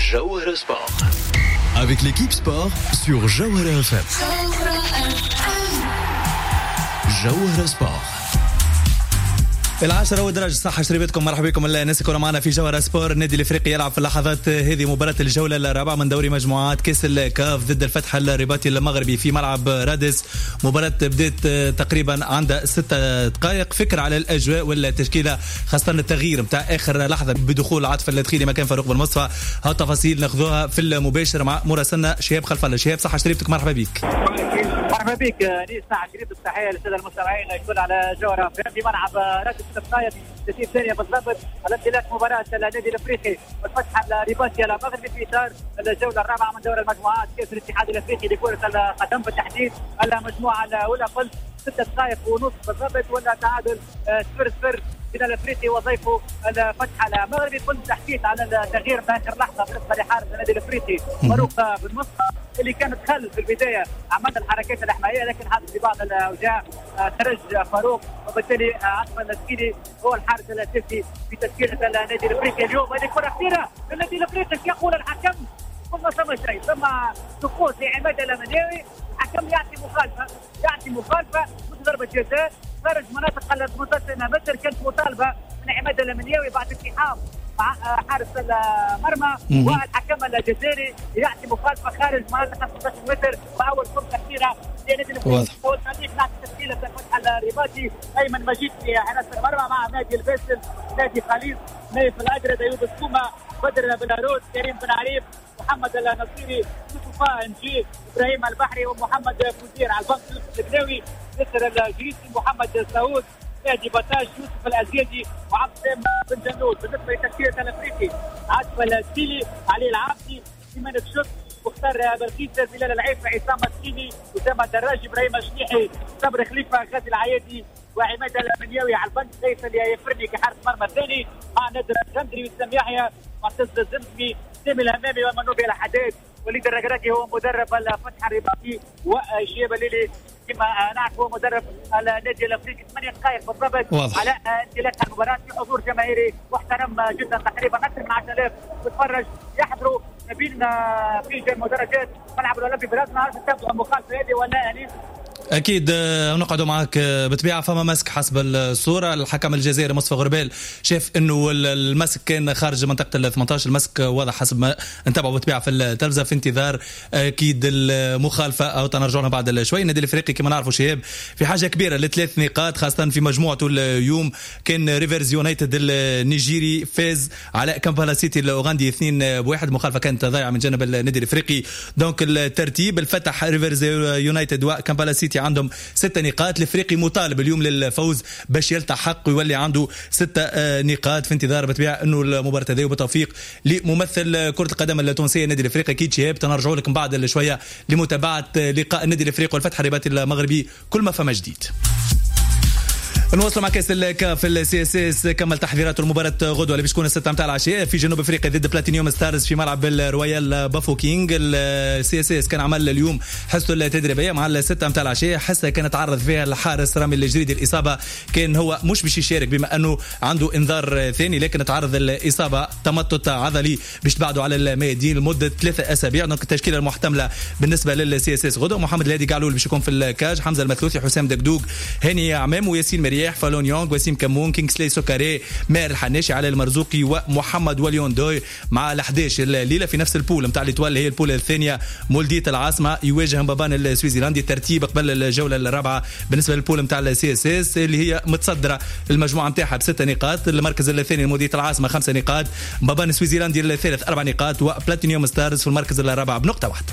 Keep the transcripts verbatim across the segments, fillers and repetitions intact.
Jawhara Sport. Avec l'équipe sport sur Jawhara F M. Jawhara Sport. العاشرة ودرجة صحة شريبتكم. مرحبا بكم الناس يكونوا معنا في جوهرة سبور. النادي الافريقي يلعب في اللحظات هذه مباراة الجولة الرابعة من دوري مجموعات كاس الكاف ضد الفتح الرباطي المغربي في ملعب رادس. مباراة بدأت تقريبا عندها ستة دقائق. فكرة على الأجواء والتشكيلة خاصة التغيير متاع آخر لحظة بدخول عاطف الدخيلي مكان فاروق بن مصطفى. ها التفاصيل ناخذوها في المباشر مع مراسلنا شهاب خلف الله. شهاب صحة شريبتك مرحبا بك. مرحبا بك نيس ساعة شريف. التحية للسادة المستمعين الكل على جوهرة في ملعب رادس. الدقائق ثلاثين ثانية بالضبط على انطلاق مباراة النادي الافريقي والفتح الرباطي المغربي في اطار الجولة الرابعة من دوري المجموعات كأس الاتحاد الافريقي لكرة القدم بالتحديد. المجموعة الأولى قلت ستة دقائق ونصف بالضبط ولا تعادل صفر صفر بين الافريقي وضيفه الفتح المغربي. كنت تحكيت على التغيير في اخر لحظه بالنسبه لحارس النادي الافريقي فاروق بن مصطفى اللي كان دخل في البدايه عمل الحركات الاحمائيه لكن حدث في بعض الاوجاع خرج فاروق وبالتالي عاطف الدخيلي هو الحارس الاساسي في تشكيله النادي الافريقي اليوم. هذه كره خطيره للنادي الافريقي. يقول الحكم ثم ثم شيء ثم سقوط لعماد المنيوي. الحكم يعطي مخالفه يعطي مخالفه مش ضربه جزاء خارج مناطق ال ثمانية عشر متر. كانت مطالبه من عماد المنيوي بعد التحام مع حارس المرمى والحكم الجزائري يعطي مخالفه خارج مناطق ثمانية عشر متر. واول فرصه اخيره لنادي الافريقي والتاريخ نعطي تشكيله الفتح الرباطي. ايمن مجيد في حراسه المرمى مع نادي الباسل نادي خليل نايف الأجرد ايوب السومه بدر بلاروس كريم بن عريف محمد النصيري يوسف انجي ابراهيم البحري ومحمد فوزير على البنك يوسف البناوي ياسر الجريسي محمد سعود نادي بطاش يوسف الازيدي وعبد السلام بن جنود. بالنسبه لتشكيله الافريقي عاطف الدخيلي علي العابدي ايمان بشوت مختار بلقيس بلال العيفي عصام السيني اسامه الدراجي ابراهيم الشنيحي صبري خليفه غازي العيادي وعماد المنيوي على البنك ليس يفرني كحارس مرمى ثاني مع نادر الغندري وسام يحيى معتز الزمزمي سامي الهمامي ومنوبي الحداد وليد الركراكي هو مدرب الفتح الرباطي وشياب الليلي كما نعرف هو مدرب النادي الافريقي. ثمانية دقائق بالضبط على انطلاق المباراه في حضور جماهيري محترم جدا تقريبا اكثر من عشرة آلاف متفرج يحضروا ما بين في المدرجات ملعب الاولمبي براسنا. تتابعوا المخالفه هذه ولا انيس؟ اكيد نقعدوا معك بطبيعه. فما مسك حسب الصوره. الحكم الجزائري مصطفى غربال شاف انه المسك كان خارج منطقه ال ثمانية عشر. المسك واضح حسب ما نتابعوا بطبيعه في التلفزه في انتظار اكيد المخالفه او تنرجعنا بعد شوي. النادي الافريقي كما نعرفوا شباب في حاجه كبيره لثلاث نقاط خاصه في مجموعته اليوم. كان ريفرز يونايتد النيجيري فاز على كامبالا سيتي الاوغندي اثنين بواحد. مخالفه كانت ضايعه من جانب النادي الافريقي. دونك الترتيب الفتح ريفرز يونايتد وكامبالا سيتي عندهم ستة نقاط. الافريقي مطالب اليوم للفوز باش يلتحق ويولي عنده ستة نقاط في انتظار بطبيعه انه المباراه هذه وبتوفيق لممثل كره القدم التونسيه النادي الافريقي. اكيد شهاب تنرجعوا لكم بعد شويه لمتابعه لقاء النادي الافريقي والفتح الرباطي المغربي كل ما فما جديد. نواصل مع كاس الكاف. السي اس اس كمل تحضيرات المباراة غدوة اللي بتكون الستة متاع العشاء في جنوب افريقيا ضد بلاتينيوم ستارز في ملعب الرويال بافو كينج. السي اس اس كان عمل اليوم حصته التدريبية مع الستة متاع العشاء. حصة كانت تعرض فيها الحارس رامي الجريدي الإصابة. كان هو مش باش يشارك بما أنه عنده إنذار ثاني لكن تعرض الإصابة تمطط عضلي باش تبعدوا على الميادين لمدة ثلاثة أسابيع. دونك التشكيلة المحتملة بالنسبة للسي اس اس غدوة محمد الهادي قعلول باش يكون في الكاج. حمزة المثلوثي حسام دقدوق هاني عمام وياسين مريح فالون يونغ وسيم كمون كينغسلي سوكاري ماهر الحناشي علي المرزوقي ومحمد وليون دوي مع الأحداش الليلة في نفس البول متاع الإتوال هي البول الثانية. مولدية العاصمة يواجه مبابان السويسرلندي. ترتيب قبل الجولة الرابعة بالنسبة للبول متاع السي اس اس اللي هي متصدرة المجموعة متاعها بستة نقاط. المركز الثاني مولدية العاصمة خمسة نقاط. مبابان السويسرلندي الثالث أربع نقاط وبلاتينيوم ستارز في المركز الرابع بنقطة واحدة.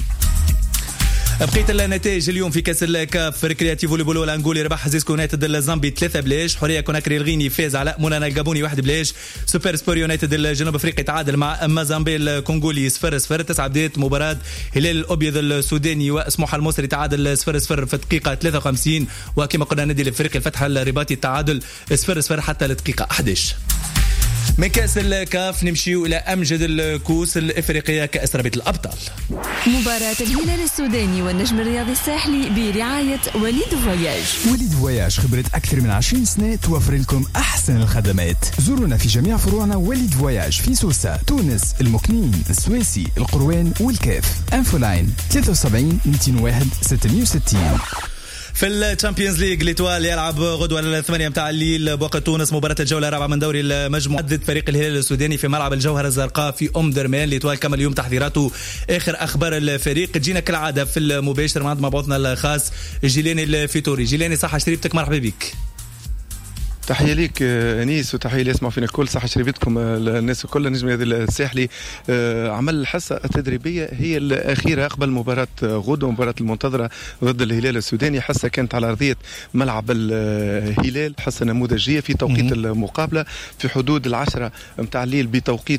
بقيت النتائج اليوم في كاس الكاف. ريكرياتيف فوليبول الانغولي ربح زيسكو يونايتد الزامبي ثلاثة بلاش. حوريه كوناكري الغيني فاز على مولانا الجابوني واحد بلاش. سوبر سبور يونايتد الجنوب افريقي تعادل مع مازامبي الكونغولي صفر صفر. تسعة بداية مباراة هلال الابيض السوداني وسموحه المصري تعادل صفر صفر في الدقيقه ثلاثة وخمسين. وكما قلنا النادي الافريقي الفتح الرباطي تعادل صفر صفر حتى الدقيقه أحد عشر. من كاس الكاف نمشيو إلى أمجد الكؤوس الإفريقية كأس رابطة الأبطال. مباراة الهلال السوداني والنجم الرياضي الساحلي برعاية وليد فواياج. وليد فواياج خبرة أكثر من عشرين سنة توفر لكم أحسن الخدمات. زورونا في جميع فروعنا وليد فواياج في سوسة، تونس، المكنين، السويسي، القروان والكاف. انفو لاين ثلاثة وسبعين مئتين وواحد ستمئة وستين. في الشامبيونز ليج ليتوال يلعب غدوة الثمانية متاع الليل بوقت تونس مباراة الجولة الرابعة من دوري المجموعة ضد فريق الهلال السوداني في ملعب الجوهرة الزرقاء في أم درمان. ليتوال كمل اليوم تحضيراته، آخر أخبار الفريق تجينا كالعادة في المباشر مع مبعوثنا الخاص جيلاني الفيتوري. جيلاني صحة شريبتك، مرحبا بك. تحية ليك أنيس وتحية اللي يسمعوا فينا الكل. صحة شريبتكم الناس الكل. نجم هذا الساحلي عمل الحصة التدريبية هي الأخيرة قبل مباراة غدوة، مباراة المنتظرة ضد الهلال السوداني. حصة كانت على أرضية ملعب الهلال، حصة نموذجية في توقيت المقابلة في حدود العشرة متاع الليل بتوقيت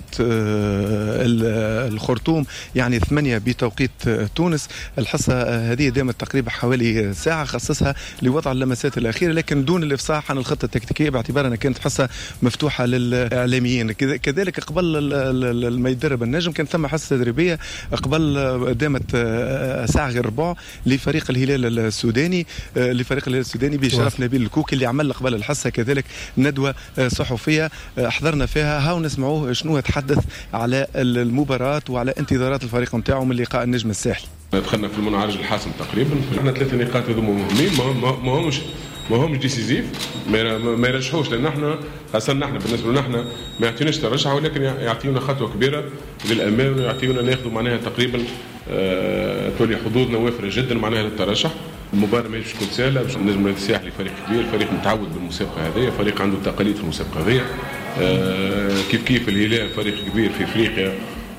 الخرطوم، يعني ثمانية بتوقيت تونس. الحصة هذه دامت تقريبا حوالي ساعة، خصصها لوضع اللمسات الأخيرة لكن دون الإفصاح عن الخطة التكتيكية باعتبار أنها كانت حصة مفتوحة للإعلاميين. كذلك قبل ما يدرب النجم كان ثم حصة تدريبية قبل دامت ساعة غير ربع لفريق الهلال السوداني لفريق الهلال السوداني بشرف نبيل الكوكي اللي عمل قبل الحصة كذلك ندوة صحفية حضرنا فيها. هاو نسمعوه شنو يتحدث على المباراة وعلى انتظارات الفريق نتاعو من لقاء النجم الساحلي. دخلنا في المنعرج الحاسم تقريبا. احنا ثلاث نقاط هذوما مهمين، ما همش ما همش ديسيزيف، ما يرشحوش لان احنا خاصه احنا بالنسبه لنا احنا ما يعطيوناش ترشح، ولكن يعطيونا خطوه كبيره للامام ويعطيونا ناخذوا معناها تقريبا آه تولي حظوظنا وافره جدا معناها للترشح. المباراه ما تكون سهله باش النجم الساحلي فريق كبير، فريق متعود بالمسابقه هذه، فريق عنده تقاليد في المسابقه هذه. آه كيف كيف الهلال فريق كبير في افريقيا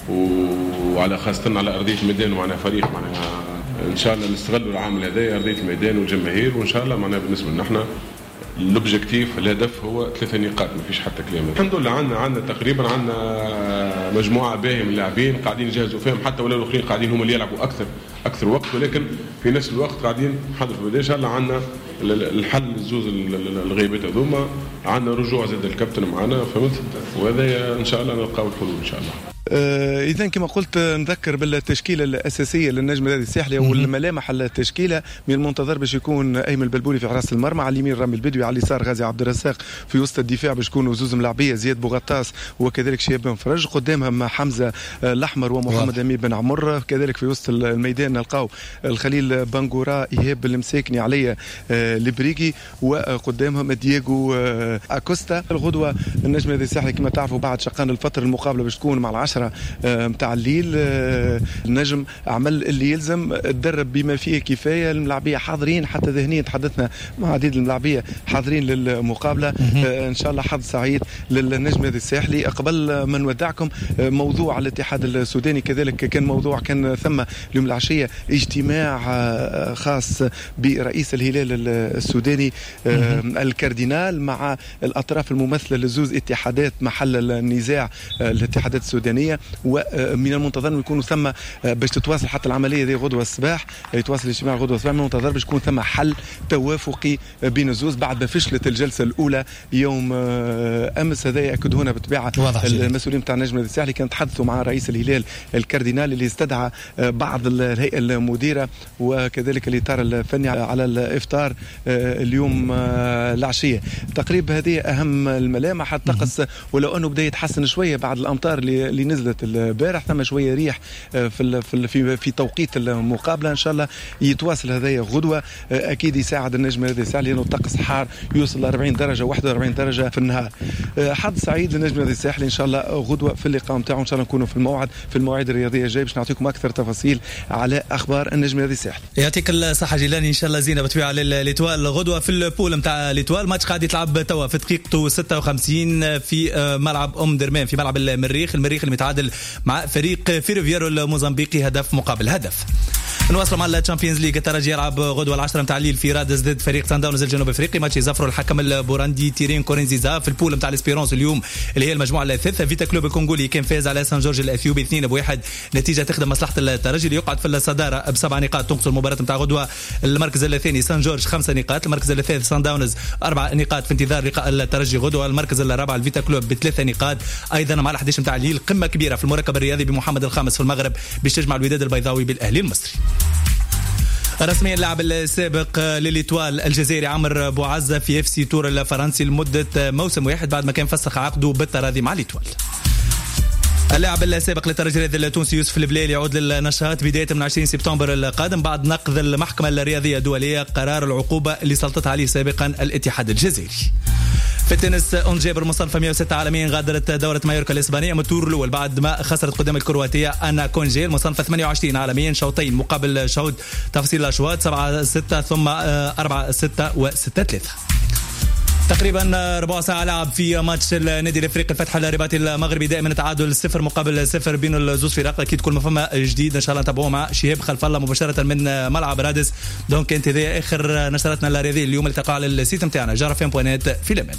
وعلى خاصه على ارضيه الميدان، ومعناها فريق معناها ان شاء الله نستغلوا العامل هذا ارضيه الميدان والجماهير، وان شاء الله معناها بالنسبه لنا احنا الاوبجيكتيف الهدف هو ثلاثة نقاط، ما فيش حتى كلام. الحمد لله عندنا عندنا تقريبا عندنا مجموعه باهيه من اللاعبين قاعدين يجهزوا فيهم، حتى ولا الاخرين قاعدين هم اللي يلعبوا اكثر اكثر وقت، ولكن في نفس الوقت قاعدين نحضروا في البدايه. ان شاء الله عندنا الحل للزوز الغيبات هذوما، عندنا رجوع زاد الكابتن معنا فهمت، وهذا ان شاء الله نلقاو الحلول ان شاء الله. إذا كما قلت نذكر بالتشكيلة الأساسية للنجم الرياضي الساحلي والملامح التشكيلة. من المنتظر باش يكون أيمن البلبولي في حراس المرمى، على اليمين رامي البدوي، على اليسار غازي عبد الرزاق، في وسط الدفاع باش يكونوا زوز ملاعبية زياد بوغطاس وكذلك شهاب بن فرج، قدامهم حمزة الأحمر ومحمد أمين بن عمر. كذلك في وسط الميدان نلقاو الخليل بنغورا، إيهاب المساكني، علي البريقي، وقدامهم دييغو أكوستا. الغدوة النجم الرياضي الساحلي كما تعرفوا بعد شقان الفترة المقابلة باش تكون مع العشرة متاع الليل. النجم عمل اللي يلزم، تدرب بما فيه كفايه، الملاعبيه حاضرين حتى ذهنيا، تحدثنا مع عديد الملاعبيه حاضرين للمقابله. ان شاء الله حظ سعيد للنجم هذا الساحلي. قبل ما نودعكم، موضوع الاتحاد السوداني كذلك كان موضوع، كان ثم اليوم العشيه اجتماع خاص برئيس الهلال السوداني الكاردينال مع الاطراف الممثله لزوز اتحادات محل النزاع، الاتحادات السودانيه. ومن المنتظر أن يكونوا ثم باش تتواصل حتى العمليه دي غدوه الصباح، يتواصل الاجتماع غدوه الصباح. من المنتظر باش يكون ثم حل توافقي بين الزوز بعد ما فشلت الجلسه الاولى يوم امس. هذا ياكد هنا بطبيعه المسؤولين بتاع النجم الساحلي كانوا تحدثوا مع رئيس الهلال الكاردينال اللي استدعى بعض الهيئه المديره وكذلك الاطار الفني على الافطار اليوم العشيه. تقريبا هذه اهم الملامح. الطقس ولو انه بدا يتحسن شويه بعد الامطار اللي نزلت البارح، ثم شويه ريح في في في توقيت المقابله. ان شاء الله يتواصل هذايا غدوه، اكيد يساعد النجم هذا الساحلي لانه الطقس حار يوصل ل أربعين درجه واحد وأربعين درجه في النهار. حظ سعيد للنجم هذا الساحلي ان شاء الله غدوه في اللقاء نتاعو. ان شاء الله نكونوا في الموعد في المواعيد الرياضيه الجايه باش نعطيكم اكثر تفاصيل على اخبار النجم هذا الساحلي. يعطيك الصحه جيلاني، ان شاء الله زينه بتبيع على ليتوال غدوه في البول نتاع ليتوال. ماتش قاعد يتلعب توا في دقيقته ستة وخمسين في ملعب ام درمان في ملعب المريخ. المريخ اللي متعادل مع فريق فيروفيارو الموزمبيقي هدف مقابل هدف. نواصلوا مع الشامبيونز ليج. الترجي يلعب غدوه العشرة متاع الليل في رادس ضد فريق سان داونز الجنوب افريقي. ماتش يزفروا الحكم البوراندي تيرين كورينزيزا في البول نتاع الاسبيرونس اليوم اللي هي المجموعه الثالثه. فيتا كلوب الكونغولي كان فاز على سان جورج الاثيوبي اثنين بواحد، نتيجه تخدم مصلحه الترجي اللي يقعد في الصداره بسبع نقاط تنقص المباراه نتاع غدوه. المركز الثاني سان جورج خمسة نقاط، المركز الثالث سان داونز اربع نقاط في انتظار لقاء الترجي غدوه. المركز الرابع الفيتا كلوب بثلاث نقاط ايضا مع الأحد عشر متاع الليل. قمه كبيره في المركب الرياضي بمحمد الخامس في المغرب باش تجمع الوداد البيضاوي بالاهلي المصري. رسميا اللاعب السابق للإيطوال الجزائري عمر بوعزة في اف سي تور الفرنسي لمده موسم واحد بعد ما كان فسخ عقده بالتراضي مع الإيطوال. اللاعب السابق للترجي التونسي يوسف البليل يعود للنشاط بداية من عشرين سبتمبر القادم بعد نقض المحكمة الرياضية الدولية قرار العقوبة اللي سلطت عليه سابقا الاتحاد الجزائري. في التنس أون جابر مصنفة مئة وستة عالميا غادرت دورة مايوركا الإسبانية من التور الأول بعد ما خسرت قدام الكرواتية أنا كونجيل مصنفة ثمانية وعشرين عالميا شوطين مقابل شوط. تفاصيل الأشواط سبعة ستة ثم أربعة ستة وستة ثلاثة. تقريبا ربع ساعة لعب في ماتش النادي الافريقي الفتح الرباطي المغربي دائما تعادل صفر مقابل صفر بين الزوز فرق. اكيد كل ما فما جديد ان شاء الله نتابعوه مع شهاب خلف الله مباشرة من ملعب رادس. دونك انت ذي اخر نشرتنا الرياضية اليوم اللي تقع على السيت نتاعنا جارفين بوينات في الامان.